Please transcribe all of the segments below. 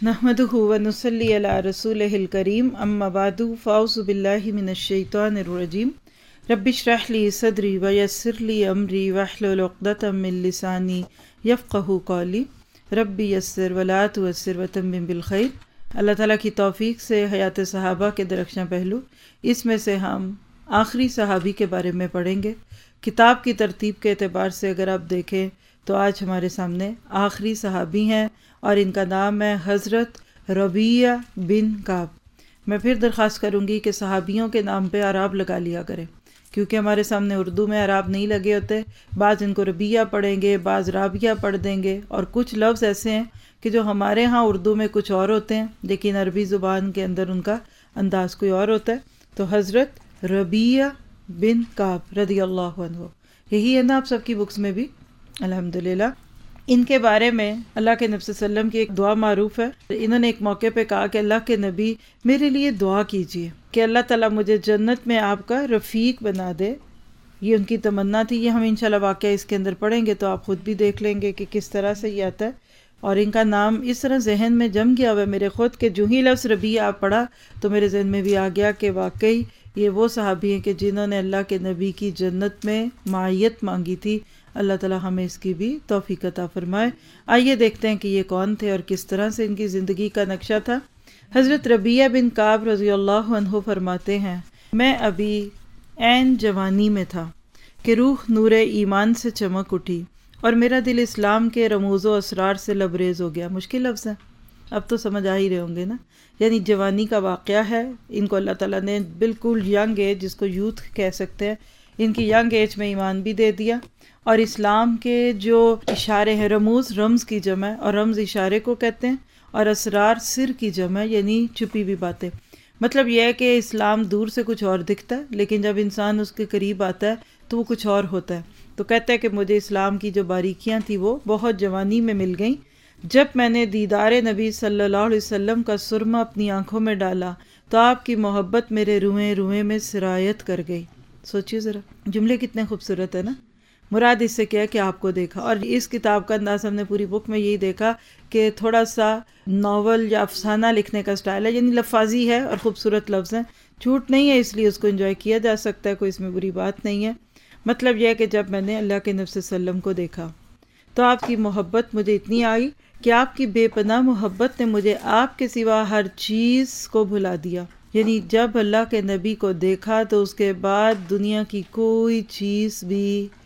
نحمدہ ونصلی علی رسولہ الکریم اما بعد فاعوذ باللہ من الشیطان الرجیم رب اشرح لی صدری ویسر لی امری واحلل عقدۃ من لسانی یفقہوا قولی رب یسر ولا تعسر وتمم بالخیر۔ اللہ تعالیٰ کی توفیق سے حیات صحابہ کے درخشاں پہلو، اس میں سے ہم آخری صحابی کے بارے میں پڑھیں گے۔ کتاب کی ترتیب کے اعتبار سے اگر آپ دیکھیں تو آج ہمارے سامنے آخری صحابی ہیں اور ان کا نام ہے حضرت ربیعہ بن کعب۔ میں پھر درخواست کروں گی کہ صحابیوں کے نام پہ اعراب لگا لیا کریں، کیونکہ ہمارے سامنے اردو میں اعراب نہیں لگے ہوتے۔ بعض ان کو ربیعہ پڑھیں گے، بعض رابعہ پڑھ دیں گے، اور کچھ لفظ ایسے ہیں کہ جو ہمارے ہاں اردو میں کچھ اور ہوتے ہیں لیکن عربی زبان کے اندر ان کا انداز کوئی اور ہوتا ہے۔ تو حضرت ربیعہ بن کعب رضی اللہ عنہ، یہی ہے نا آپ سب کی بکس میں بھی؟ الحمدللہ۔ ان کے بارے میں اللہ کے نبی صلی اللہ علیہ وسلم کی ایک دعا معروف ہے۔ انہوں نے ایک موقع پہ کہا کہ اللہ کے نبی میرے لیے دعا کیجیے کہ اللہ تعالیٰ مجھے جنت میں آپ کا رفیق بنا دے۔ یہ ان کی تمنا تھی۔ یہ ہم انشاءاللہ واقعہ اس کے اندر پڑھیں گے تو آپ خود بھی دیکھ لیں گے کہ کس طرح سے یہ آتا ہے، اور ان کا نام اس طرح ذہن میں جم گیا ہوا ہے میرے خود کہ جو ہی لفظ ربیعہ آپ پڑھا تو میرے ذہن میں بھی آ گیا کہ واقعی یہ وہ صحابی ہیں کہ جنہوں نے اللہ کے نبی کی جنت میں معیت مانگی تھی۔ اللہ تعالیٰ ہمیں اس کی بھی توفیق عطا فرمائے۔ آئیے دیکھتے ہیں کہ یہ کون تھے اور کس طرح سے ان کی زندگی کا نقشہ تھا۔ حضرت ربیعہ بن کعب رضی اللہ عنہ فرماتے ہیں، میں ابھی عین جوانی میں تھا کہ روح نور ایمان سے چمک اٹھی اور میرا دل اسلام کے رموز و اسرار سے لبریز ہو گیا۔ مشکل لفظ ہے، اب تو سمجھ آ ہی رہے ہوں گے نا۔ یعنی جوانی کا واقعہ ہے، ان کو اللہ تعالیٰ نے بالکل ینگ ایج، جس کو یوتھ کہہ سکتے ہیں، ان کی ینگ ایج میں ایمان بھی دے دیا، اور اسلام کے جو اشارے ہیں، رموز رمز کی جمع ہے اور رمز اشارے کو کہتے ہیں، اور اسرار سر کی جمع ہے، یعنی چھپی ہوئی باتیں۔ مطلب یہ ہے کہ اسلام دور سے کچھ اور دکھتا ہے لیکن جب انسان اس کے قریب آتا ہے تو وہ کچھ اور ہوتا ہے۔ تو کہتا ہے کہ مجھے اسلام کی جو باریکیاں تھیں وہ بہت جوانی میں مل گئیں۔ جب میں نے دیدار نبی صلی اللہ علیہ وسلم کا سرمہ اپنی آنکھوں میں ڈالا تو آپ کی محبت میرے روئیں روئیں میں سرایت کر گئی۔ سوچیے ذرا، جملے کتنے خوبصورت ہے نا۔ مراد اس سے کیا ہے کہ آپ کو دیکھا، اور اس کتاب کا انداز ہم نے پوری بک میں یہی دیکھا کہ تھوڑا سا ناول یا افسانہ لکھنے کا سٹائل ہے، یعنی لفاظی ہے اور خوبصورت لفظ ہیں، جھوٹ نہیں ہے، اس لیے اس کو انجوائے کیا جا سکتا ہے، کوئی اس میں بری بات نہیں ہے۔ مطلب یہ ہے کہ جب میں نے اللہ کے نبی صلی اللہ علیہ وسلم کو دیکھا تو آپ کی محبت مجھے اتنی آئی کہ آپ کی بے پناہ محبت نے مجھے آپ کے سوا ہر چیز کو بھلا دیا۔ یعنی جب اللہ کے نبی کو دیکھا تو اس کے بعد دنیا کی کوئی چیز بھی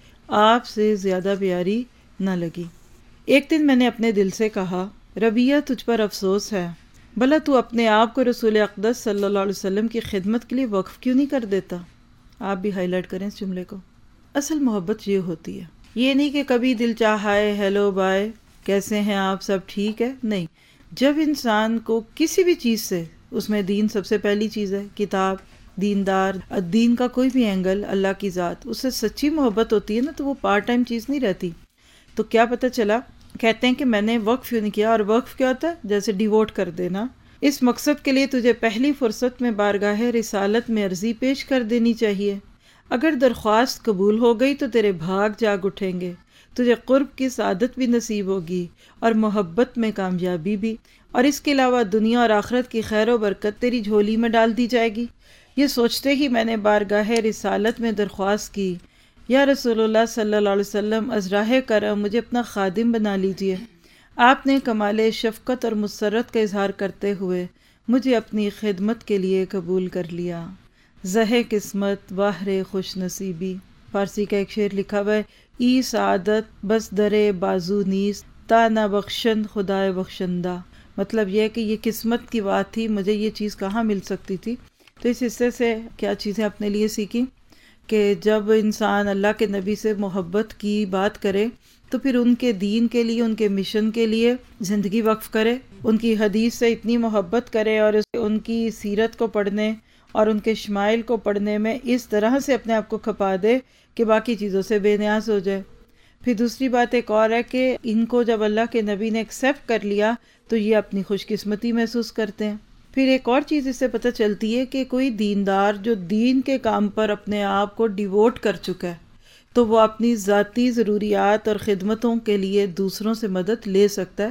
آپ سے زیادہ پیاری نہ لگی۔ ایک دن میں نے اپنے دل سے کہا، ربیعہ تجھ پر افسوس ہے، بھلا تو اپنے آپ کو رسول اقدس صلی اللہ علیہ وسلم کی خدمت کے لیے وقف کیوں نہیں کر دیتا؟ آپ بھی ہائی لائٹ کریں اس جملے کو۔ اصل محبت یہ ہوتی ہے، یہ نہیں کہ کبھی دل چاہائے ہیلو بائے کیسے ہیں آپ، سب ٹھیک ہے، نہیں۔ جب انسان کو کسی بھی چیز سے، اس میں دین سب سے پہلی چیز ہے، کتاب، دیندار، دین کا کوئی بھی اینگل، اللہ کی ذات، اس سے سچی محبت ہوتی ہے نا تو وہ پارٹ ٹائم چیز نہیں رہتی۔ تو کیا پتہ چلا، کہتے ہیں کہ میں نے وقف کیوں نہیں کیا، اور وقف کیا ہوتا ہے؟ جیسے ڈیووٹ کر دینا۔ اس مقصد کے لیے تجھے پہلی فرصت میں بارگاہ رسالت میں عرضی پیش کر دینی چاہیے۔ اگر درخواست قبول ہو گئی تو تیرے بھاگ جاگ اٹھیں گے، تجھے قرب کی سعادت بھی نصیب ہوگی اور محبت میں کامیابی بھی، اور اس کے علاوہ دنیا اور آخرت کی خیر و برکت تیری جھولی میں ڈال دی جائے گی۔ یہ سوچتے ہی میں نے بارگاہ رسالت میں درخواست کی، یا رسول اللہ صلی اللہ علیہ وسلم از راہ کرم مجھے اپنا خادم بنا لیجئے۔ آپ نے کمال شفقت اور مسرت کا اظہار کرتے ہوئے مجھے اپنی خدمت کے لیے قبول کر لیا۔ زہ قسمت باہر خوش نصیبی، فارسی کا ایک شعر لکھا ہوا ہے، ای سعادت بس درے بازو نیز تا نہ بخشن خدائے بخشندہ۔ مطلب یہ ہے کہ یہ قسمت کی بات تھی، مجھے یہ چیز کہاں مل سکتی تھی۔ تو اس حصے سے کیا چیزیں اپنے لیے سیکھی کہ جب انسان اللہ کے نبی سے محبت کی بات کرے تو پھر ان کے دین کے لیے، ان کے مشن کے لیے زندگی وقف کرے، ان کی حدیث سے اتنی محبت کرے اور ان کی سیرت کو پڑھنے اور ان کے شمائل کو پڑھنے میں اس طرح سے اپنے آپ کو کھپا دے کہ باقی چیزوں سے بے نیاز ہو جائے۔ پھر دوسری بات ایک اور ہے کہ ان کو جب اللہ کے نبی نے ایکسیپٹ کر لیا تو یہ اپنی خوش قسمتی محسوس کرتے ہیں۔ پھر ایک اور چیز اس سے پتہ چلتی ہے کہ کوئی دیندار جو دین کے کام پر اپنے آپ کو ڈیووٹ کر چکا ہے تو وہ اپنی ذاتی ضروریات اور خدمتوں کے لیے دوسروں سے مدد لے سکتا ہے،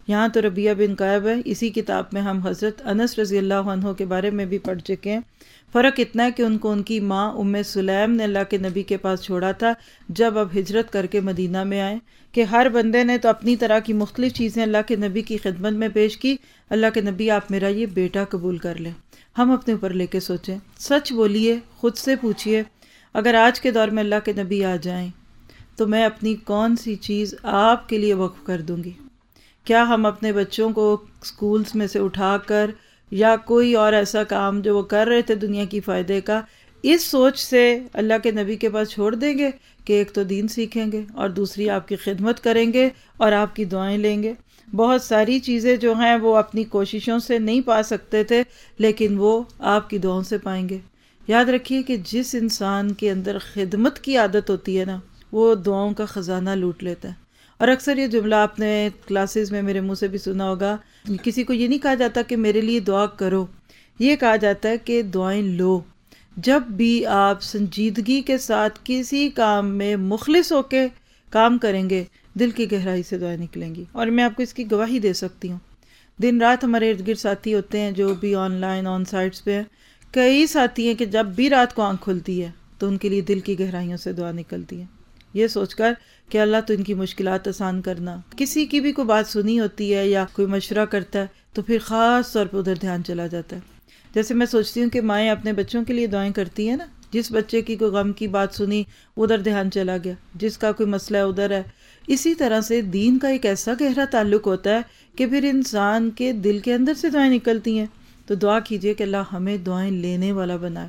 یہاں تو ربیہ بن کعب ہے، اسی کتاب میں ہم حضرت انس رضی اللہ عنہ کے بارے میں بھی پڑھ چکے ہیں۔ فرق اتنا ہے کہ ان کو ان کی ماں ام سلیم نے اللہ کے نبی کے پاس چھوڑا تھا جب اب ہجرت کر کے مدینہ میں آئے، کہ ہر بندے نے تو اپنی طرح کی مختلف چیزیں اللہ کے نبی کی خدمت میں پیش کی۔ اللہ کے نبی آپ میرا یہ بیٹا قبول کر لیں۔ ہم اپنے اوپر لے کے سوچیں، سچ بولیے، خود سے پوچھئے، اگر آج کے دور میں اللہ کے نبی آ جائیں تو میں اپنی کون سی چیز آپ کے لیے وقف کر دوں گی؟ کیا ہم اپنے بچوں کو سکولز میں سے اٹھا کر یا کوئی اور ایسا کام جو وہ کر رہے تھے دنیا کی فائدے کا، اس سوچ سے اللہ کے نبی کے پاس چھوڑ دیں گے کہ ایک تو دین سیکھیں گے اور دوسری آپ کی خدمت کریں گے اور آپ کی دعائیں لیں گے؟ بہت ساری چیزیں جو ہیں وہ اپنی کوششوں سے نہیں پا سکتے تھے، لیکن وہ آپ کی دعاؤں سے پائیں گے۔ یاد رکھیے کہ جس انسان کے اندر خدمت کی عادت ہوتی ہے نا، وہ دعاؤں کا خزانہ لوٹ لیتا ہے۔ اور اکثر یہ جملہ آپ نے کلاسز میں میرے منہ سے بھی سنا ہوگا، کسی کو یہ نہیں کہا جاتا کہ میرے لیے دعا کرو، یہ کہا جاتا ہے کہ دعائیں لو۔ جب بھی آپ سنجیدگی کے ساتھ کسی کام میں مخلص ہو کے کام کریں گے، دل کی گہرائی سے دعائیں نکلیں گی۔ اور میں آپ کو اس کی گواہی دے سکتی ہوں، دن رات ہمارے ارد گرد ساتھی ہوتے ہیں جو بھی آن لائن آن سائٹس پہ ہیں، کئی ساتھی ہیں کہ جب بھی رات کو آنکھ کھلتی ہے تو ان کے لیے دل کی گہرائیوں سے دعا نکلتی ہے، یہ سوچ کر کہ اللہ تو ان کی مشکلات آسان کرنا۔ کسی کی بھی کوئی بات سنی ہوتی ہے یا کوئی مشورہ کرتا ہے تو پھر خاص طور پہ ادھر دھیان چلا جاتا ہے۔ جیسے میں سوچتی ہوں کہ مائیں اپنے بچوں کے لیے دعائیں کرتی ہیں نا، جس بچے کی کوئی غم کی بات سنی ادھر دھیان چلا گیا، جس کا کوئی مسئلہ ہے ادھر ہے۔ اسی طرح سے دین کا ایک ایسا گہرا تعلق ہوتا ہے کہ پھر انسان کے دل کے اندر سے دعائیں نکلتی ہیں۔ تو دعا کیجئے کہ اللہ ہمیں دعائیں لینے والا بنائے۔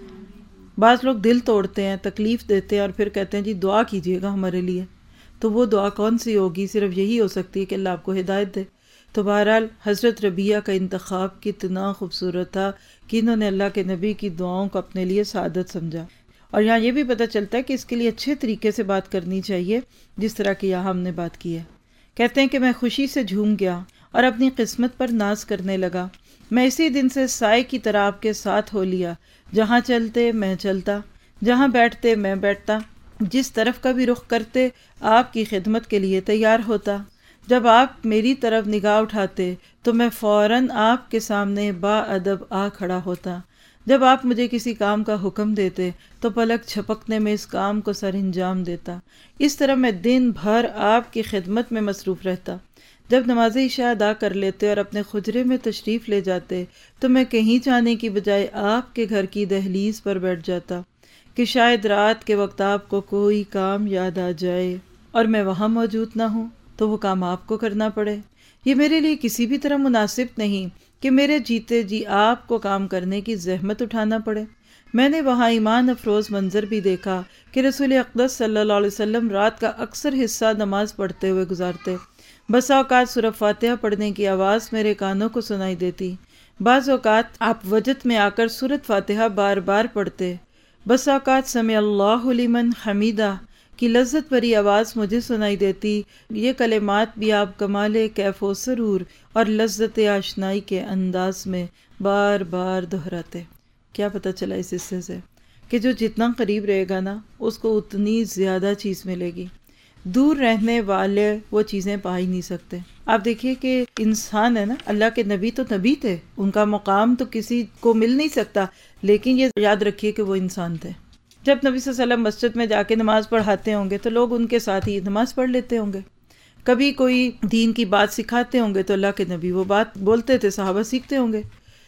بعض لوگ دل توڑتے ہیں، تکلیف دیتے ہیں اور پھر کہتے ہیں جی دعا کیجئے گا ہمارے لیے، تو وہ دعا کون سی ہوگی؟ صرف یہی ہو سکتی ہے کہ اللہ آپ کو ہدایت دے۔ تو بہرحال حضرت ربیہ کا انتخاب کتنا خوبصورت تھا کہ انہوں نے اللہ کے نبی کی دعاؤں کو اپنے لیے سعادت سمجھا۔ اور یہاں یہ بھی پتہ چلتا ہے کہ اس کے لیے اچھے طریقے سے بات کرنی چاہیے، جس طرح کہ یہاں ہم نے بات کی ہے۔ کہتے ہیں کہ میں خوشی سے جھوم گیا اور اپنی قسمت پر ناز کرنے لگا، میں اسی دن سے سائے کی طرح آپ کے ساتھ ہو لیا، جہاں چلتے میں چلتا، جہاں بیٹھتے میں بیٹھتا، جس طرف کا بھی رخ کرتے آپ کی خدمت کے لیے تیار ہوتا۔ جب آپ میری طرف نگاہ اٹھاتے تو میں فوراً آپ کے سامنے با ادب آ کھڑا ہوتا۔ جب آپ مجھے کسی کام کا حکم دیتے تو پلک جھپکنے میں اس کام کو سر انجام دیتا۔ اس طرح میں دن بھر آپ کی خدمت میں مصروف رہتا۔ جب نماز عشاء ادا کر لیتے اور اپنے حجرے میں تشریف لے جاتے تو میں کہیں جانے کی بجائے آپ کے گھر کی دہلیز پر بیٹھ جاتا کہ شاید رات کے وقت آپ کو کوئی کام یاد آ جائے اور میں وہاں موجود نہ ہوں تو وہ کام آپ کو کرنا پڑے۔ یہ میرے لیے کسی بھی طرح مناسب نہیں کہ میرے جیتے جی آپ کو کام کرنے کی زحمت اٹھانا پڑے۔ میں نے وہاں ایمان افروز منظر بھی دیکھا کہ رسول اقدس صلی اللہ علیہ وسلم رات کا اکثر حصہ نماز پڑھتے ہوئے گزارتے۔ بسا اوقات سورہ فاتحہ پڑھنے کی آواز میرے کانوں کو سنائی دیتی، بعض اوقات آپ وجد میں آ کر سورۃ فاتحہ بار بار پڑھتے، بسا اوقات سمع اللہ لمن حمیدہ کی لذت بھری آواز مجھے سنائی دیتی۔ یہ کلمات بھی آپ کمال کیف و سرور اور لذت آشنائی کے انداز میں بار بار دہراتے۔ کیا پتہ چلا اس حصے سے کہ جو جتنا قریب رہے گا نا اس کو اتنی زیادہ چیز ملے گی، دور رہنے والے وہ چیزیں پا ہی نہیں سکتے۔ آپ دیکھیے کہ انسان ہے نا، اللہ کے نبی تو نبی تھے، ان کا مقام تو کسی کو مل نہیں سکتا، لیکن یہ یاد رکھیے کہ وہ انسان تھے۔ جب نبی صلی اللہ علیہ وسلم مسجد میں جا کے نماز پڑھاتے ہوں گے تو لوگ ان کے ساتھ ہی نماز پڑھ لیتے ہوں گے، کبھی کوئی دین کی بات سکھاتے ہوں گے تو اللہ کے نبی وہ بات بولتے تھے، صحابہ سیکھتے ہوں گے۔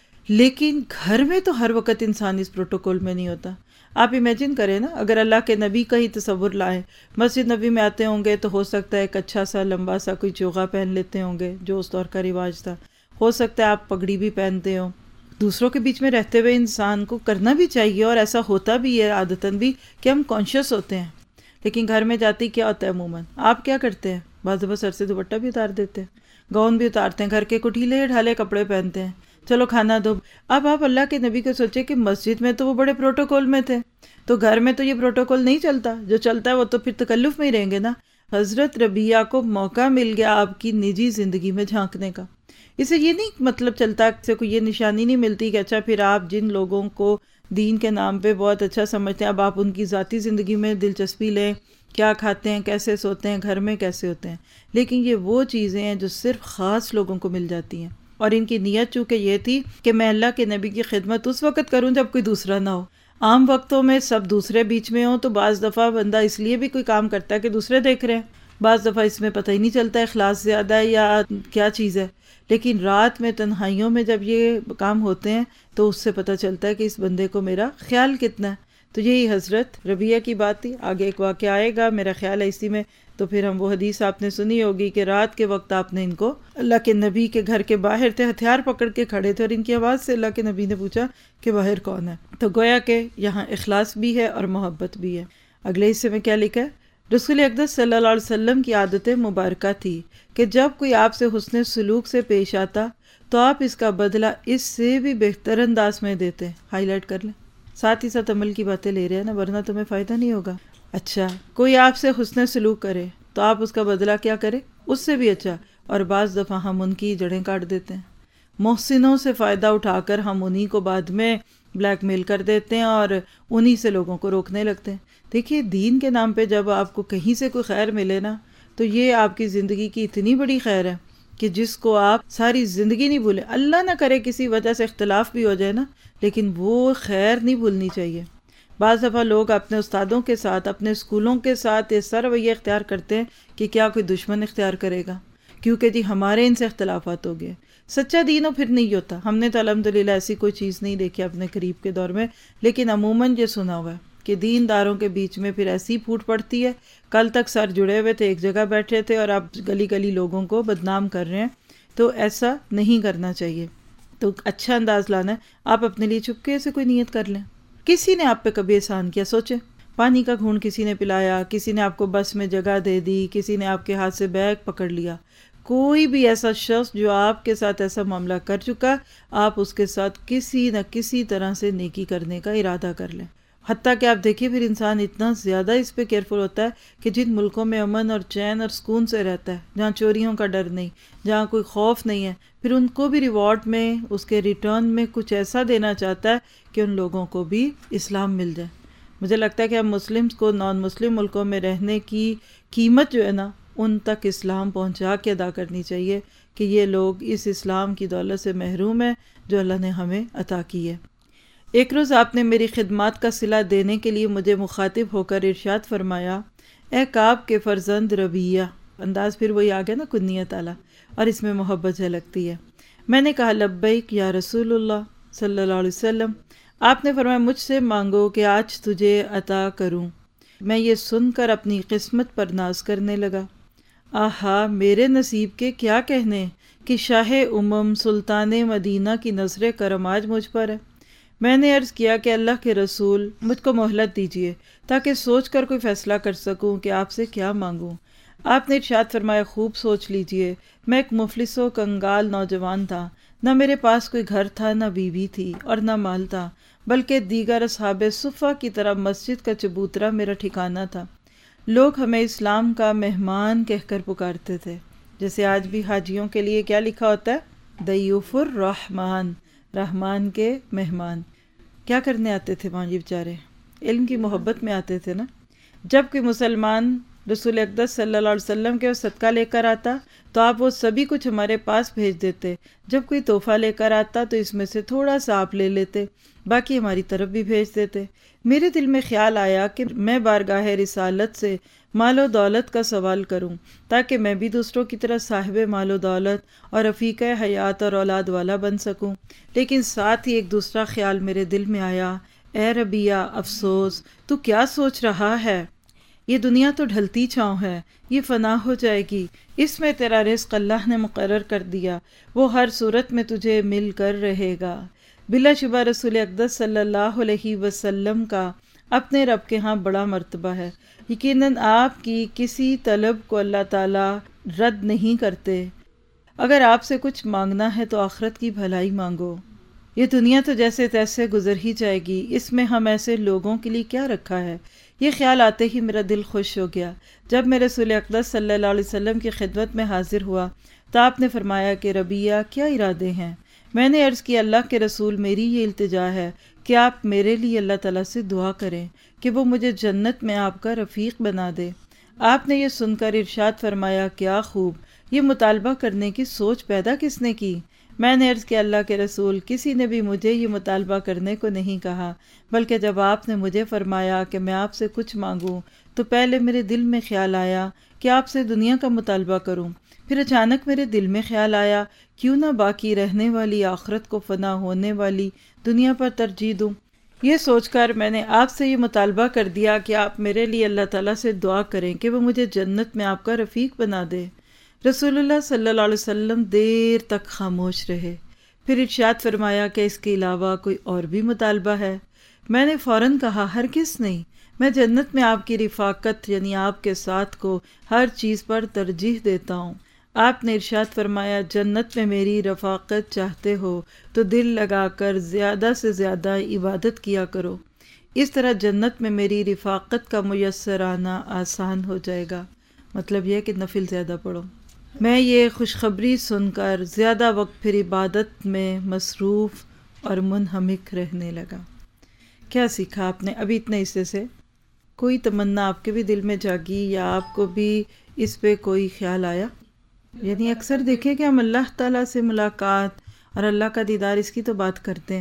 لیکن گھر میں تو ہر وقت انسان اس پروٹوکول میں نہیں ہوتا۔ آپ امیجن کریں نا، اگر اللہ کے نبی کا ہی تصور لائیں، مسجد نبی میں آتے ہوں گے تو ہو سکتا ہے ایک اچھا سا لمبا سا کوئی چوغا پہن لیتے ہوں گے جو اس دور کا رواج تھا، ہو سکتا ہے آپ پگڑی بھی پہنتے ہوں۔ دوسروں کے بیچ میں رہتے ہوئے انسان کو کرنا بھی چاہیے، اور ایسا ہوتا بھی ہے عادتاً بھی کہ ہم کانشیس ہوتے ہیں، لیکن گھر میں جاتے ہی کیا ہوتا ہے عموماً؟ آپ کیا کرتے ہیں؟ بعض دفعہ سر سے دوپٹہ بھی اتار دیتے ہیں، گاؤن بھی اتارتے ہیں، گھر کے کٹھیلے ڈھالے کپڑے پہنتے ہیں، چلو کھانا دو۔ اب آپ اللہ کے نبی کو سوچے کہ مسجد میں تو وہ بڑے پروٹوکول میں تھے، تو گھر میں تو یہ پروٹوکول نہیں چلتا، جو چلتا ہے وہ تو پھر تکلف میں ہی رہیں گے نا۔ حضرت ربیہ کو موقع مل گیا آپ کی نجی زندگی میں جھانکنے کا۔ اس سے یہ نہیں مطلب چلتا، سے کوئی یہ نشانی نہیں ملتی کہ اچھا پھر آپ جن لوگوں کو دین کے نام پہ بہت اچھا سمجھتے ہیں اب آپ ان کی ذاتی زندگی میں دلچسپی لیں کیا کھاتے ہیں، کیسے سوتے ہیں، گھر میں کیسے ہوتے ہیں، لیکن یہ وہ چیزیں ہیں جو صرف خاص لوگوں کو مل جاتی ہیں۔ اور ان کی نیت چونکہ یہ تھی کہ میں اللہ کے نبی کی خدمت اس وقت کروں جب کوئی دوسرا نہ ہو۔ عام وقتوں میں سب دوسرے بیچ میں ہوں تو بعض دفعہ بندہ اس لیے بھی کوئی کام کرتا ہے کہ دوسرے دیکھ رہے ہیں، بعض دفعہ اس میں پتہ ہی نہیں چلتا اخلاص زیادہ ہے یا کیا چیز ہے، لیکن رات میں تنہائیوں میں جب یہ کام ہوتے ہیں تو اس سے پتہ چلتا ہے کہ اس بندے کو میرا خیال کتنا ہے۔ تو یہی حضرت ربیہ کی بات تھی۔ آگے ایک واقعہ آئے گا میرا خیال ہے اسی میں، تو پھر ہم وہ حدیث آپ نے سنی ہوگی کہ رات کے وقت آپ نے ان کو، اللہ کے نبی کے گھر کے باہر تھے، ہتھیار پکڑ کے کھڑے تھے، اور ان کی آواز سے اللہ کے نبی نے پوچھا کہ باہر کون ہے؟ تو گویا کہ یہاں اخلاص بھی ہے اور محبت بھی ہے۔ اگلے حصے میں کیا لکھا ہے؟ رسول اقدس صلی اللہ علیہ وسلم کی عادت مبارکہ تھی کہ جب کوئی آپ سے حسن سلوک سے پیش آتا تو آپ اس کا بدلہ اس سے بھی بہتر انداز میں دیتے۔ ہائی لائٹ کر لیں، ساتھ ہی ساتھ عمل کی باتیں لے رہے ہیں نا، ورنہ تمہیں فائدہ نہیں ہوگا۔ اچھا، کوئی آپ سے حسن سلوک کرے تو آپ اس کا بدلہ کیا کرے؟ اس سے بھی اچھا۔ اور بعض دفعہ ہم ان کی جڑیں کاٹ دیتے ہیں، محسنوں سے فائدہ اٹھا کر ہم انہی کو بعد میں بلیک میل کر دیتے ہیں اور انہی سے لوگوں کو روکنے لگتے ہیں۔ دیکھیے، دین کے نام پہ جب آپ کو کہیں سے کوئی خیر ملے نا تو یہ آپ کی زندگی کی اتنی بڑی خیر ہے کہ جس کو آپ ساری زندگی نہیں بھولیں۔ اللہ نہ کرے کسی وجہ سے اختلاف بھی ہو جائے نا، لیکن وہ خیر نہیں بھولنی چاہیے۔ بعض دفعہ لوگ اپنے استادوں کے ساتھ، اپنے اسکولوں کے ساتھ اس طرح رویہ اختیار کرتے ہیں کہ کیا کوئی دشمن اختیار کرے گا، کیونکہ جی ہمارے ان سے اختلافات ہو گئے۔ سچا دین ہو پھر نہیں ہوتا۔ ہم نے تو الحمدللہ ایسی کوئی چیز نہیں دیکھی اپنے قریب کے دور میں، لیکن عموماً یہ سنا ہوا ہے کہ دینداروں کے بیچ میں پھر ایسی پھوٹ پڑتی ہے۔ کل تک سر جڑے ہوئے تھے، ایک جگہ بیٹھے تھے، اور آپ گلی گلی لوگوں کو بدنام کر رہے ہیں، تو ایسا نہیں کرنا چاہیے۔ تو اچھا انداز لانا ہے، آپ اپنے لیے چپکے سے کوئی نیت کر لیں۔ کسی نے آپ پہ کبھی احسان کیا؟ سوچیں، پانی کا گھونٹ کسی نے پلایا، کسی نے آپ کو بس میں جگہ دے دی، کسی نے آپ کے ہاتھ سے بیگ پکڑ لیا، کوئی بھی ایسا شخص جو آپ کے ساتھ ایسا معاملہ کر چکا، آپ اس کے ساتھ کسی نہ کسی طرح سے نیکی کرنے کا ارادہ کر لیں۔ حتیٰ کہ آپ دیکھیے پھر انسان اتنا زیادہ اس پہ کیئرفل ہوتا ہے کہ جن ملکوں میں امن اور چین اور سکون سے رہتا ہے، جہاں چوریوں کا ڈر نہیں، جہاں کوئی خوف نہیں ہے، پھر ان کو بھی ریوارڈ میں، اس کے ریٹرن میں کچھ ایسا دینا چاہتا ہے کہ ان لوگوں کو بھی اسلام مل جائے۔ مجھے لگتا ہے کہ ہم مسلمز کو نان مسلم ملکوں میں رہنے کی قیمت جو ہے نا، ان تک اسلام پہنچا کے ادا کرنی چاہیے کہ یہ لوگ اس اسلام کی دولت سے محروم ہیں جو اللہ نے ہمیں عطا کی ہے۔ ایک روز آپ نے میری خدمات کا صلہ دینے کے لیے مجھے مخاطب ہو کر ارشاد فرمایا، اے کعب کے فرزند ربیہ۔ انداز پھر وہی آ گیا نا، کنیت اعلیٰ، اور اس میں محبت جھلکتی ہے۔ میں نے کہا لبیک یا رسول اللہ صلی اللہ علیہ وسلم۔ آپ نے فرمایا مجھ سے مانگو کہ آج تجھے عطا کروں۔ میں یہ سن کر اپنی قسمت پر ناز کرنے لگا۔ آہا، میرے نصیب کے کیا کہنے کہ شاہ سلطان مدینہ کی نظر کرم آج مجھ پر ہے۔ میں نے عرض کیا کہ اللہ کے رسول، مجھ کو مہلت دیجیے تاکہ سوچ کر کوئی فیصلہ کر سکوں کہ آپ سے کیا مانگوں۔ آپ نے ارشاد فرمایا خوب سوچ لیجیے، میں ایک مفلس و کنگال نوجوان تھا، نہ میرے پاس کوئی گھر تھا، نہ بیوی تھی اور نہ مال تھا، بلکہ دیگر اصحاب صفہ کی طرح مسجد کا چبوترا میرا ٹھکانہ تھا۔ لوگ ہمیں اسلام کا مہمان کہہ کر پکارتے تھے، جیسے آج بھی حاجیوں کے لیے کیا لکھا ہوتا ہے؟ ضیوف الرحمن، رحمان کے مہمان۔ کیا کرنے آتے تھے وہاں یہ بیچارے؟ علم کی محبت میں آتے تھے نا۔ جب کوئی مسلمان رسول اقدس صلی اللہ علیہ وسلم کے صدقہ لے کر آتا تو آپ وہ سبھی کچھ ہمارے پاس بھیج دیتے۔ جب کوئی تحفہ لے کر آتا تو اس میں سے تھوڑا سا آپ لے لیتے، باقی ہماری طرف بھی بھیج دیتے۔ میرے دل میں خیال آیا کہ میں بارگاہ رسالت سے مال و دولت کا سوال کروں تاکہ میں بھی دوسروں کی طرح صاحب مال و دولت اور رفیق حیات اور اولاد والا بن سکوں، لیکن ساتھ ہی ایک دوسرا خیال میرے دل میں آیا، اے ربیہ افسوس، تو کیا سوچ رہا ہے؟ یہ دنیا تو ڈھلتی چھاؤں ہے، یہ فنا ہو جائے گی، اس میں تیرا رزق اللہ نے مقرر کر دیا، وہ ہر صورت میں تجھے مل کر رہے گا۔ بلا شبہ رسول اقدس صلی اللہ علیہ وسلم کا اپنے رب کے ہاں بڑا مرتبہ ہے۔ یقیناً آپ کی کسی طلب کو اللہ تعالیٰ رد نہیں کرتے۔ اگر آپ سے کچھ مانگنا ہے تو آخرت کی بھلائی مانگو۔ یہ دنیا تو جیسے تیسے گزر ہی جائے گی، اس میں ہم ایسے لوگوں کے لیے کیا رکھا ہے؟ یہ خیال آتے ہی میرا دل خوش ہو گیا۔ جب میں رسول اقدس صلی اللہ علیہ وسلم کی خدمت میں حاضر ہوا تو آپ نے فرمایا کہ ربیہ کیا ارادے ہیں؟ میں نے عرض کی اللہ کے رسول میری یہ التجا ہے کہ آپ میرے لیے اللہ تعالیٰ سے دعا کریں کہ وہ مجھے جنت میں آپ کا رفیق بنا دے۔ آپ نے یہ سن کر ارشاد فرمایا کیا خوب، یہ مطالبہ کرنے کی سوچ پیدا کس نے کی؟ میں نے عرض کیا اللہ کے رسول کسی نے بھی مجھے یہ مطالبہ کرنے کو نہیں کہا، بلکہ جب آپ نے مجھے فرمایا کہ میں آپ سے کچھ مانگوں تو پہلے میرے دل میں خیال آیا کہ آپ سے دنیا کا مطالبہ کروں، پھر اچانک میرے دل میں خیال آیا کیوں نہ باقی رہنے والی آخرت کو فنا ہونے والی دنیا پر ترجیح دوں۔ یہ سوچ کر میں نے آپ سے یہ مطالبہ کر دیا کہ آپ میرے لیے اللہ تعالیٰ سے دعا کریں کہ وہ مجھے جنت میں آپ کا رفیق بنا دے۔ رسول اللہ صلی اللہ علیہ وسلم دیر تک خاموش رہے، پھر ارشاد فرمایا کہ اس کے علاوہ کوئی اور بھی مطالبہ ہے؟ میں نے فوراً کہا ہرگز نہیں، میں جنت میں آپ کی رفاقت یعنی آپ کے ساتھ کو ہر چیز پر ترجیح دیتا ہوں۔ آپ نے ارشاد فرمایا جنت میں میری رفاقت چاہتے ہو تو دل لگا کر زیادہ سے زیادہ عبادت کیا کرو، اس طرح جنت میں میری رفاقت کا میسر آنا آسان ہو جائے گا۔ مطلب یہ کہ نفل زیادہ پڑھو۔ میں یہ خوشخبری سن کر زیادہ وقت پھر عبادت میں مصروف اور منہمک رہنے لگا۔ کیا سیکھا آپ نے ابھی اتنے حصے سے؟ کوئی تمنا آپ کے بھی دل میں جاگی یا آپ کو بھی اس پہ کوئی خیال آیا؟ یعنی اکثر دیکھیں کہ ہم اللہ تعالیٰ سے ملاقات اور اللہ کا دیدار اس کی تو بات کرتے ہیں،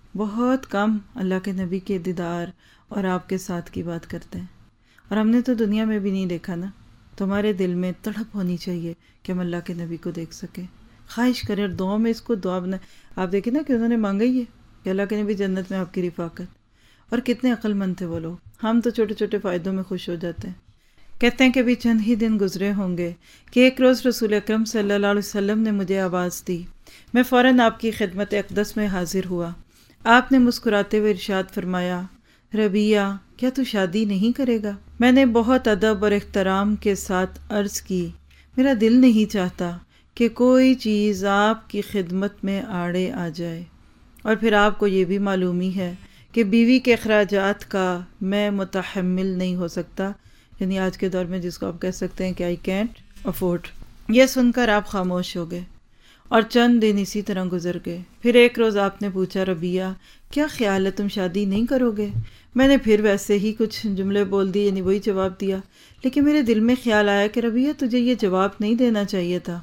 بہت کم اللہ کے نبی کے دیدار اور آپ کے ساتھ کی بات کرتے ہیں، اور ہم نے تو دنیا میں بھی نہیں دیکھا نا۔ تو ہمارے دل میں تڑپ ہونی چاہیے کہ ہم اللہ کے نبی کو دیکھ سکیں، خواہش کریں اور دعاؤں میں اس کو دعا بنائیں۔ آپ دیکھیں نا کہ انہوں نے مانگا ہی ہے کہ اللہ کے نبی جنت میں آپ کی رفاقت، اور کتنے عقل مند تھے وہ لوگ۔ ہم تو چھوٹے چھوٹے فائدوں میں خوش ہو جاتے ہیں۔ کہتے ہیں کہ ابھی چند ہی دن گزرے ہوں گے کہ ایک روز رسول اکرم صلی اللہ علیہ وسلم نے مجھے آواز دی، میں فوراً آپ کی خدمت اقدس میں حاضر ہوا۔ آپ نے مسکراتے ہوئے ارشاد فرمایا ربیہ کیا تو شادی نہیں کرے گا؟ میں نے بہت ادب اور احترام کے ساتھ عرض کی میرا دل نہیں چاہتا کہ کوئی چیز آپ کی خدمت میں آڑے آ جائے، اور پھر آپ کو یہ بھی معلوم ہی ہے کہ بیوی کے اخراجات کا میں متحمل نہیں ہو سکتا، یعنی آج کے دور میں جس کو آپ کہہ سکتے ہیں کہ آئی کینٹ افورڈ۔ یہ سن کر آپ خاموش ہو گئے اور چند دن اسی طرح گزر گئے۔ پھر ایک روز آپ نے پوچھا ربیہ کیا خیال ہے تم شادی نہیں کرو گے؟ میں نے پھر ویسے ہی کچھ جملے بول دیے، یعنی وہی جواب دیا، لیکن میرے دل میں خیال آیا کہ ربیہ تجھے یہ جواب نہیں دینا چاہیے تھا۔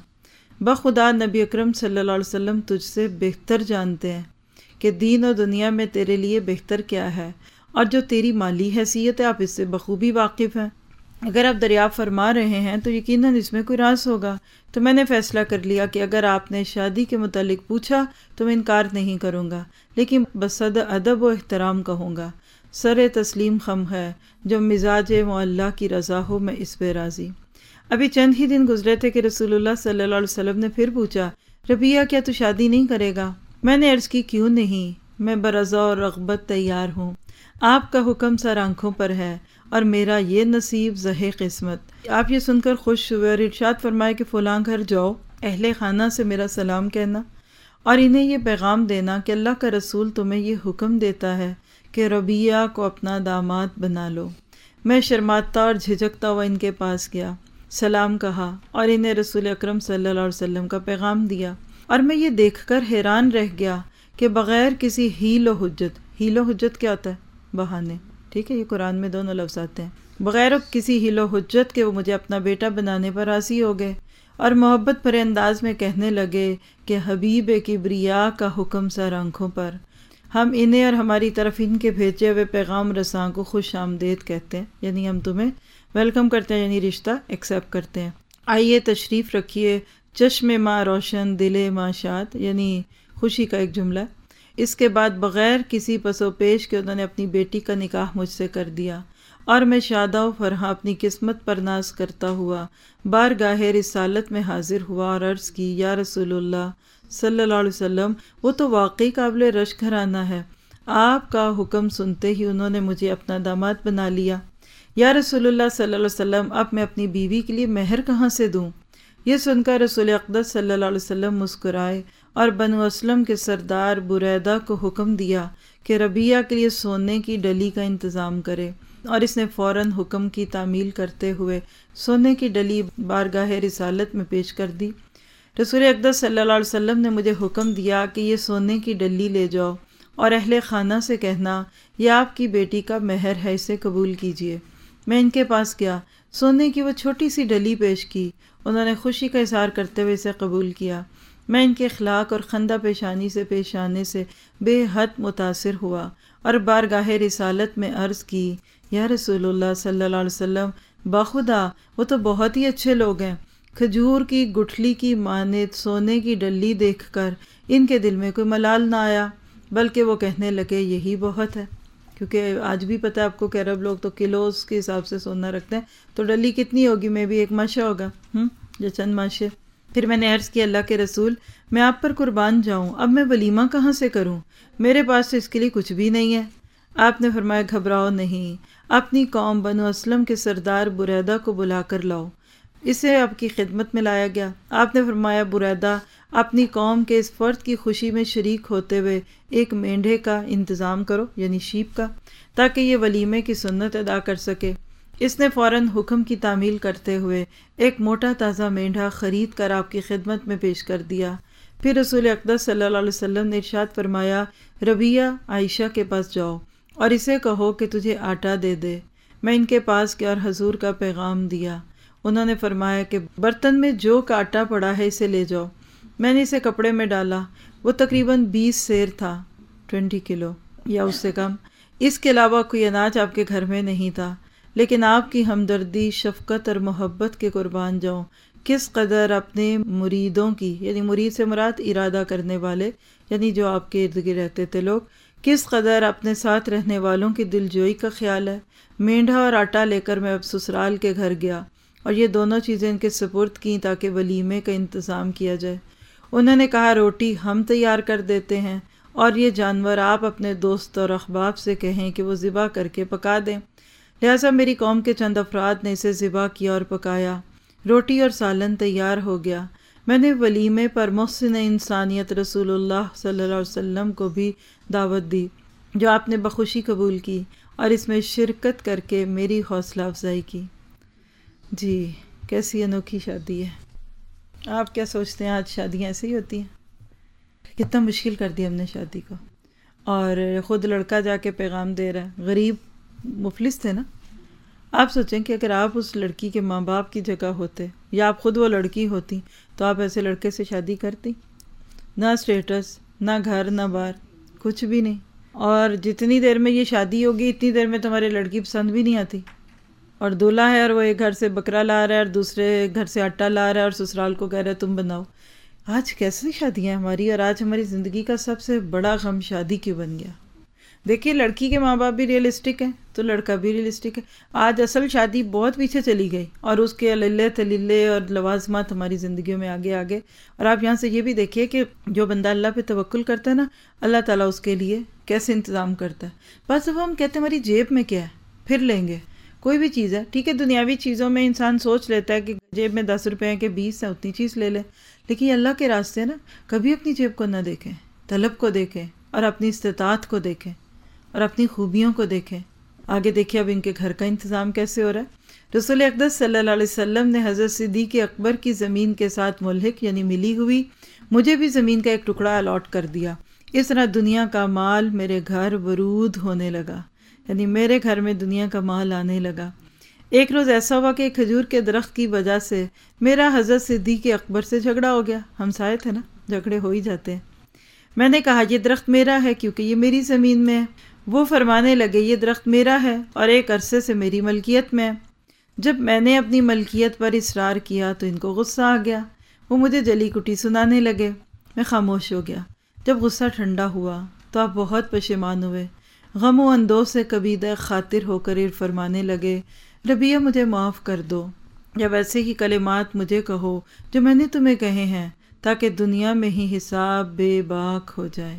بخدا نبی اکرم صلی اللہ علیہ وسلم تجھ سے بہتر جانتے ہیں کہ دین و دنیا میں تیرے لیے بہتر کیا ہے، اور جو تیری مالی حیثیت ہے آپ اس سے بخوبی واقف ہیں۔ اگر آپ دریافت فرما رہے ہیں تو یقیناً اس میں کوئی راز ہوگا، تو میں نے فیصلہ کر لیا کہ اگر آپ نے شادی کے متعلق پوچھا تو میں انکار نہیں کروں گا، لیکن بصد ادب و احترام کہوں گا۔ سر تسلیم خم ہے، جو مزاج معلّہ کی رضا ہو میں اس پہ راضی۔ ابھی چند ہی دن گزرے تھے کہ رسول اللہ صلی اللہ علیہ وسلم نے پھر پوچھا ربیہ کیا تو شادی نہیں کرے گا؟ میں نے عرض کی کیوں نہیں، میں برضا اور رغبت تیار ہوں، آپ کا حکم سر آنکھوں پر ہے اور میرا یہ نصیب زہے قسمت۔ آپ یہ سن کر خوش ہوئے اور ارشاد فرمائے کہ فلاں گھر جاؤ، اہل خانہ سے میرا سلام کہنا اور انہیں یہ پیغام دینا کہ اللہ کا رسول تمہیں یہ حکم دیتا ہے کہ ربیہ کو اپنا داماد بنا لو۔ میں شرماتا اور جھجکتا ہوا ان کے پاس گیا، سلام کہا اور انہیں رسول اکرم صلی اللہ علیہ وسلم کا پیغام دیا، اور میں یہ دیکھ کر حیران رہ گیا کہ بغیر کسی حیل و حجت کیا ہوتا ہے؟ بہانے، ٹھیک ہے، یہ قرآن میں دونوں لفظ آتے ہیں۔ بغیر کسی حیل و حجت کے وہ مجھے اپنا بیٹا بنانے پر راضی ہو گئے اور محبت بھرے انداز میں کہنے لگے کہ حبیب کبریا کا حکم سر آنکھوں پر، ہم انہیں اور ہماری طرف ان کے بھیجے ہوئے پیغام رساں کو خوش آمدید کہتے ہیں، یعنی ہم تمہیں ویلکم کرتے ہیں، یعنی رشتہ ایکسیپٹ کرتے ہیں۔ آئیے تشریف رکھیے، چشم ماں روشن دل ماں شاد، یعنی خوشی کا ایک جملہ۔ اس کے بعد بغیر کسی پس و پیش کے انہوں نے اپنی بیٹی کا نکاح مجھ سے کر دیا، اور میں شادہ و فرحاں اپنی قسمت پر ناز کرتا ہوا بارگاہ رسالت میں حاضر ہوا اور عرض کی یا رسول اللہ صلی اللہ علیہ وسلم، وہ تو واقعی قابل رشک گھرانہ ہے، آپ کا حکم سنتے ہی انہوں نے مجھے اپنا داماد بنا لیا۔ یا رسول اللہ صلی اللہ علیہ وسلم، اب میں اپنی بیوی کے لیے مہر کہاں سے دوں؟ یہ سن کر رسول اقدس صلی اللہ علیہ وسلم مسکرائے اور بنو اسلم کے سردار بریدہ کو حکم دیا کہ ربیہ کے لیے سونے کی ڈلی کا انتظام کرے، اور اس نے فوراً حکم کی تعمیل کرتے ہوئے سونے کی ڈلی بارگاہ رسالت میں پیش کر دی۔ رسول اقدس صلی اللہ علیہ وسلم نے مجھے حکم دیا کہ یہ سونے کی ڈلی لے جاؤ اور اہل خانہ سے کہنا یہ آپ کی بیٹی کا مہر ہے، اسے قبول کیجیے۔ میں ان کے پاس گیا، سونے کی وہ چھوٹی سی ڈلی پیش کی، انہوں نے خوشی کا اظہار کرتے ہوئے اسے قبول کیا۔ میں ان کے اخلاق اور خندہ پیشانی سے پیش آنے سے بے حد متاثر ہوا اور بارگاہ رسالت میں عرض کی، یا رسول اللہ صلی اللہ علیہ وسلم، باخدا وہ تو بہت ہی اچھے لوگ ہیں۔ کھجور کی گٹھلی کی مانند سونے کی ڈلی دیکھ کر ان کے دل میں کوئی ملال نہ آیا، بلکہ وہ کہنے لگے یہی بہت ہے، کیونکہ آج بھی پتہ ہے آپ کو کہ عرب لوگ تو کلوز کے حساب سے سونا رکھتے ہیں، تو ڈلی کتنی ہوگی؟ میں بھی 1 ماشا ہوگا، یا چند ماشے۔ پھر میں نے عرض کی، اللہ کے رسول، میں آپ پر قربان جاؤں، اب میں ولیمہ کہاں سے کروں؟ میرے پاس تو اس کے لیے کچھ بھی نہیں ہے۔ آپ نے فرمایا، گھبراؤ نہیں، اپنی قوم بنو اسلم کے سردار بریدہ کو بلا کر لاؤ۔ اسے آپ کی خدمت میں لایا گیا۔ آپ نے فرمایا، بریدہ، اپنی قوم کے اس فرد کی خوشی میں شریک ہوتے ہوئے ایک مینڈھے کا انتظام کرو، یعنی شیپ کا، تاکہ یہ ولیمے کی سنت ادا کر سکے۔ اس نے فوراً حکم کی تعمیل کرتے ہوئے ایک موٹا تازہ مینڈھا خرید کر آپ کی خدمت میں پیش کر دیا۔ پھر رسول اقدس صلی اللہ علیہ وسلم نے ارشاد فرمایا، ربیہ، عائشہ کے پاس جاؤ اور اسے کہو کہ تجھے آٹا دے دے۔ میں ان کے پاس گیا اور حضور کا پیغام دیا۔ انہوں نے فرمایا کہ برتن میں جو آٹا پڑا ہے اسے لے جاؤ۔ میں نے اسے کپڑے میں ڈالا، وہ تقریباً 20 سیر تھا، 20 کلو یا اس سے کم۔ اس کے علاوہ کوئی اناج آپ کے گھر میں نہیں تھا، لیکن آپ کی ہمدردی، شفقت اور محبت کے قربان جاؤں، کس قدر اپنے مریدوں کی، یعنی مرید سے مراد ارادہ کرنے والے، یعنی جو آپ کے ارد گرد رہتے تھے لوگ، کس قدر اپنے ساتھ رہنے والوں کی دل جوئی کا خیال ہے۔ مینڈھا اور آٹا لے کر میں اب سسرال کے گھر گیا اور یہ دونوں چیزیں ان کے سپرد کیں تاکہ ولیمے کا انتظام کیا جائے۔ انہوں نے کہا، روٹی ہم تیار کر دیتے ہیں اور یہ جانور آپ اپنے دوست اور احباب سے کہیں کہ وہ ذبح کر کے پکا دیں۔ لہٰذا میری قوم کے چند افراد نے اسے ذبح کیا اور پکایا۔ روٹی اور سالن تیار ہو گیا۔ میں نے ولیمے پر محسن انسانیت رسول اللہ صلی اللہ علیہ وسلم کو بھی دعوت دی، جو آپ نے بخوشی قبول کی اور اس میں شرکت کر کے میری حوصلہ افزائی کی۔ جی، کیسی انوکھی شادی ہے۔ آپ کیا سوچتے ہیں آج شادیاں ایسے ہی ہوتی ہیں؟ کتنا مشکل کر دیا ہم نے شادی کو، اور خود لڑکا جا کے پیغام دے رہا ہے۔ غریب مفلس تھے نا۔ آپ سوچیں کہ اگر آپ اس لڑکی کے ماں باپ کی جگہ ہوتے یا آپ خود وہ لڑکی ہوتی تو آپ ایسے لڑکے سے شادی کرتی؟ نہ اسٹیٹس، نہ گھر، نہ بار، کچھ بھی نہیں۔ اور جتنی دیر میں یہ شادی ہوگی اتنی دیر میں تمہارے لڑکی پسند بھی نہیں آتی، اور دولہا ہے اور وہ ایک گھر سے بکرا لا رہا ہے اور دوسرے گھر سے آٹا لا رہا ہے اور سسرال کو کہہ رہا ہے تم بناؤ۔ آج کیسی شادیاں ہماری، اور آج ہماری زندگی کا سب سے بڑا غم شادی کیوں بن گیا؟ دیکھیے، لڑکی کے ماں باپ بھی ریئلسٹک ہیں تو لڑکا بھی ریئلسٹک ہے۔ آج اصل شادی بہت پیچھے چلی گئی اور اس کے للے تللے اور لوازمات ہماری زندگیوں میں آگے آگے۔ اور آپ یہاں سے یہ بھی دیکھیے کہ جو بندہ اللہ پہ توکل کرتا ہے نا، اللہ تعالیٰ اس کے لیے کیسے انتظام کرتا ہے۔ بس اب ہم کہتے ہیں ہماری جیب میں کیا ہے، پھر لیں گے کوئی بھی چیز ہے، ٹھیک ہے، دنیاوی چیزوں میں انسان سوچ لیتا ہے کہ جیب میں 10 روپے ہیں کہ 20 ہیں، اتنی چیز لے لے، لیکن یہ اللہ کے راستے نا، کبھی اپنی جیب کو نہ دیکھیں، طلب کو دیکھیں اور اپنی استطاعت کو دیکھیں اور اپنی خوبیوں کو دیکھیں۔ آگے دیکھیں اب ان کے گھر کا انتظام کیسے ہو رہا ہے۔ رسول اقدس صلی اللہ علیہ وسلم نے حضرت صدیق اکبر کی زمین کے ساتھ ملحق یعنی ملی ہوئی مجھے بھی زمین کا ایک ٹکڑا الاٹ کر دیا۔ اس طرح دنیا کا مال میرے گھر ورود ہونے لگا، یعنی میرے گھر میں دنیا کا مال آنے لگا۔ ایک روز ایسا ہوا کہ کھجور کے درخت کی وجہ سے میرا حضرت صدیق اکبر سے جھگڑا ہو گیا۔ ہمسائے تھے نا، جھگڑے ہو ہی جاتے ہیں۔ میں نے کہا یہ درخت میرا ہے کیونکہ یہ میری زمین میں ہے۔ وہ فرمانے لگے یہ درخت میرا ہے اور ایک عرصے سے میری ملکیت میں ہے۔ جب میں نے اپنی ملکیت پر اصرار کیا تو ان کو غصہ آ گیا، وہ مجھے جلی کٹی سنانے لگے۔ میں خاموش ہو گیا۔ جب غصہ ٹھنڈا ہوا تو آپ بہت پشیمان ہوئے، غم و اندوہ سے کبیدہ خاطر ہو کر فرمانے لگے، ربیہ مجھے معاف کر دو، یا ویسے ہی کلمات مجھے کہو جو میں نے تمہیں کہے ہیں، تاکہ دنیا میں ہی حساب بے باک ہو جائے۔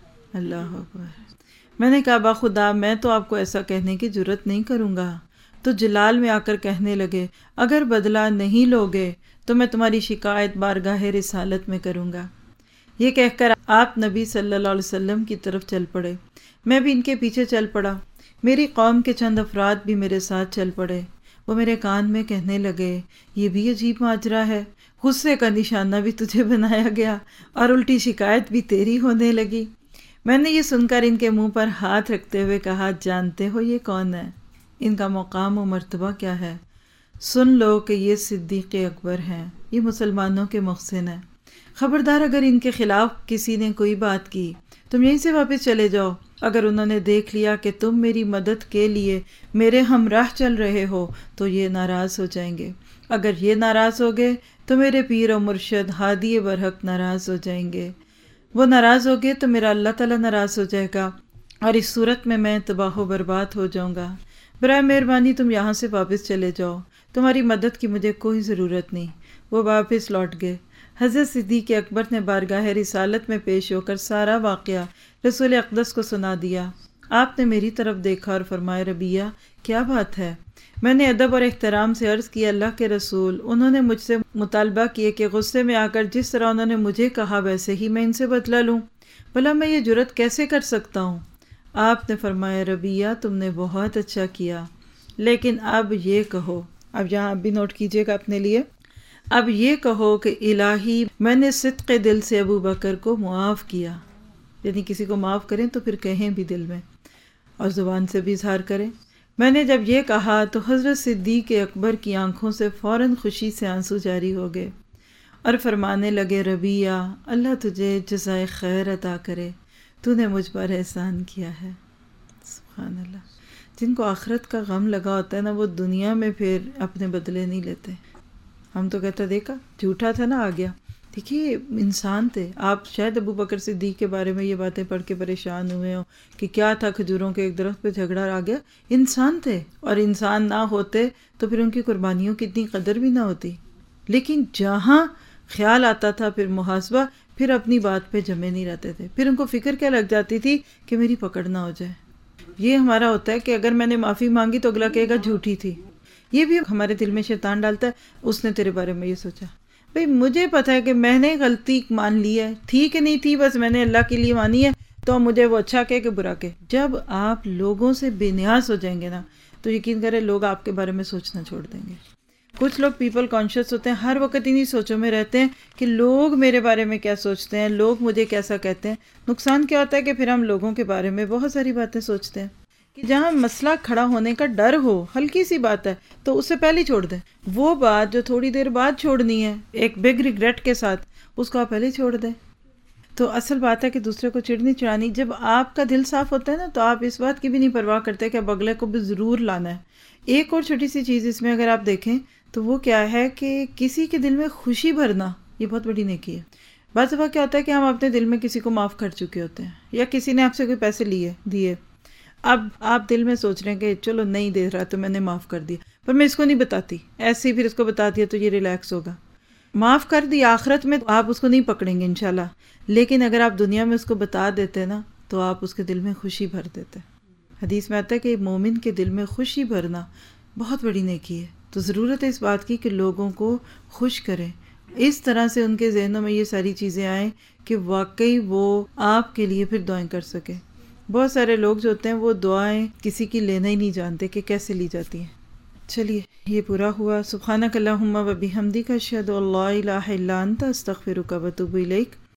اللہ اکبر۔ میں نے کہا باخدا میں تو آپ کو ایسا کہنے کی جرت نہیں کروں گا۔ تو جلال میں آ کر کہنے لگے، اگر بدلہ نہیں لوگے تو میں تمہاری شکایت بارگاہ رسالت میں کروں گا۔ یہ کہہ کر آپ نبی صلی اللہ علیہ وسلم کی طرف چل پڑے۔ میں بھی ان کے پیچھے چل پڑا۔ میری قوم کے چند افراد بھی میرے ساتھ چل پڑے۔ وہ میرے کان میں کہنے لگے، یہ بھی عجیب ماجرا ہے، غصے کا نشانہ بھی تجھے بنایا گیا اور الٹی شکایت بھی تیری ہونے لگی۔ میں نے یہ سن کر ان کے منہ پر ہاتھ رکھتے ہوئے کہا، جانتے ہو یہ کون ہے؟ ان کا مقام و مرتبہ کیا ہے؟ سن لو کہ یہ صدیق اکبر ہیں، یہ مسلمانوں کے محسن ہیں۔ خبردار اگر ان کے خلاف کسی نے کوئی بات کی، تم یہیں سے واپس چلے جاؤ۔ اگر انہوں نے دیکھ لیا کہ تم میری مدد کے لیے میرے ہمراہ چل رہے ہو تو یہ ناراض ہو جائیں گے۔ اگر یہ ناراض ہو گئے تو میرے پیر و مرشد ہادی برحق ناراض ہو جائیں گے۔ وہ ناراض ہو گئے تو میرا اللہ تعالیٰ ناراض ہو جائے گا، اور اس صورت میں تباہ و برباد ہو جاؤں گا۔ برائے مہربانی تم یہاں سے واپس چلے جاؤ، تمہاری مدد کی مجھے کوئی ضرورت نہیں۔ وہ واپس لوٹ گئے۔ حضرت صدیق اکبر نے بارگاہ رسالت میں پیش ہو کر سارا واقعہ رسول اقدس کو سنا دیا۔ آپ نے میری طرف دیکھا اور فرمایا، ربیہ کیا بات ہے؟ میں نے ادب اور احترام سے عرض کیا، اللہ کے رسول، انہوں نے مجھ سے مطالبہ کیے کہ غصے میں آ کر جس طرح انہوں نے مجھے کہا ویسے ہی میں ان سے بدلہ لوں، بھلا میں یہ جرت کیسے کر سکتا ہوں؟ آپ نے فرمایا، ربیہ تم نے بہت اچھا کیا، لیکن اب یہ کہو، اب یہاں آپ بھی نوٹ کیجئے گا اپنے لیے، اب یہ کہو کہ الہی میں نے صدق دل سے ابو بکر کو معاف کیا۔ یعنی کسی کو معاف کریں تو پھر کہیں بھی دل میں اور زبان سے بھی اظہار کریں۔ میں نے جب یہ کہا تو حضرت صدیق اکبر کی آنکھوں سے فوراً خوشی سے آنسو جاری ہو گئے اور فرمانے لگے، ربیہ اللہ تجھے جزائے خیر عطا کرے، تو نے مجھ پر احسان کیا ہے۔ سبحان اللہ۔ جن کو آخرت کا غم لگا ہوتا ہے نا، وہ دنیا میں پھر اپنے بدلے نہیں لیتے۔ ہم تو کہتا دیکھا جھوٹا تھا نا، آ گیا۔ دیکھیے انسان تھے۔ آپ شاید ابو بکر صدیق کے بارے میں یہ باتیں پڑھ کے پریشان ہوئے ہوں کہ کیا تھا، کھجوروں کے ایک درخت پہ جھگڑا آ گیا۔ انسان تھے، اور انسان نہ ہوتے تو پھر ان کی قربانیوں کی اتنی قدر بھی نہ ہوتی۔ لیکن جہاں خیال آتا تھا پھر محاسبہ، پھر اپنی بات پہ جمے نہیں رہتے تھے۔ پھر ان کو فکر کیا لگ جاتی تھی کہ میری پکڑ نہ ہو جائے۔ یہ ہمارا ہوتا ہے کہ اگر میں نے معافی مانگی تو اگلا کہے گا جھوٹی تھی۔ یہ بھی ہمارے دل میں شیطان ڈالتا ہے، اس نے تیرے بارے میں یہ سوچا۔ بھئی مجھے پتا ہے کہ میں نے غلطی مان لی ہے، تھی کہ نہیں تھی، بس میں نے اللہ کے لیے مانی ہے، تو مجھے وہ اچھا کہے کہ برا کہے۔ جب آپ لوگوں سے بے نیاز ہو جائیں گے نا، تو یقین کریں لوگ آپ کے بارے میں سوچنا چھوڑ دیں گے۔ کچھ لوگ پیپل کانشیس ہوتے ہیں، ہر وقت انہی سوچوں میں رہتے ہیں کہ لوگ میرے بارے میں کیا سوچتے ہیں، لوگ مجھے کیسا کہتے ہیں۔ نقصان کیا ہوتا ہے کہ پھر ہم لوگوں کے بارے میں بہت ساری باتیں سوچتے ہیں کہ جہاں مسئلہ کھڑا ہونے کا ڈر ہو، ہلکی سی بات ہے تو اس سے پہلے چھوڑ دیں۔ وہ بات جو تھوڑی دیر بعد چھوڑنی ہے ایک بگ ریگریٹ کے ساتھ، اس کو آپ پہلے چھوڑ دیں۔ تو اصل بات ہے کہ دوسرے کو چڑھنی چڑھانی، جب آپ کا دل صاف ہوتا ہے نا تو آپ اس بات کی بھی نہیں پرواہ کرتے کہ اب اگلے کو بھی ضرور لانا ہے۔ ایک اور چھوٹی سی چیز اس میں اگر آپ دیکھیں تو وہ کیا ہے کہ کسی کے دل میں خوشی بھرنا، یہ بہت بڑی نیکی ہے۔ بعض دفعہ کیا ہوتا ہے کہ ہم اپنے دل میں کسی کو معاف کر چکے ہوتے ہیں، یا کسی نے آپ سے کوئی پیسے دیے، اب آپ دل میں سوچ رہے ہیں کہ چلو نہیں دے رہا تو میں نے معاف کر دیا، پر میں اس کو نہیں بتاتی، ایسے ہی پھر اس کو بتا دیا تو یہ ریلیکس ہوگا۔ معاف کر دیا، آخرت میں آپ اس کو نہیں پکڑیں گے انشاءاللہ، لیکن اگر آپ دنیا میں اس کو بتا دیتے نا تو آپ اس کے دل میں خوشی بھر دیتے۔ حدیث میں آتا ہے کہ مومن کے دل میں خوشی بھرنا بہت بڑی نیکی ہے۔ تو ضرورت ہے اس بات کی کہ لوگوں کو خوش کریں، اس طرح سے ان کے ذہنوں میں یہ ساری چیزیں آئیں کہ واقعی وہ آپ کے لیے پھر دعائیں کر سکیں۔ بہت سارے لوگ جو ہوتے ہیں وہ دعائیں کسی کی لینا ہی نہیں جانتے کہ کیسے لی جاتی ہیں۔ چلیے یہ پورا ہوا۔ سبحانک اللہم و بحمدک، اشہد ان لا الہ الا انت، استغفرک و اتوب الیک۔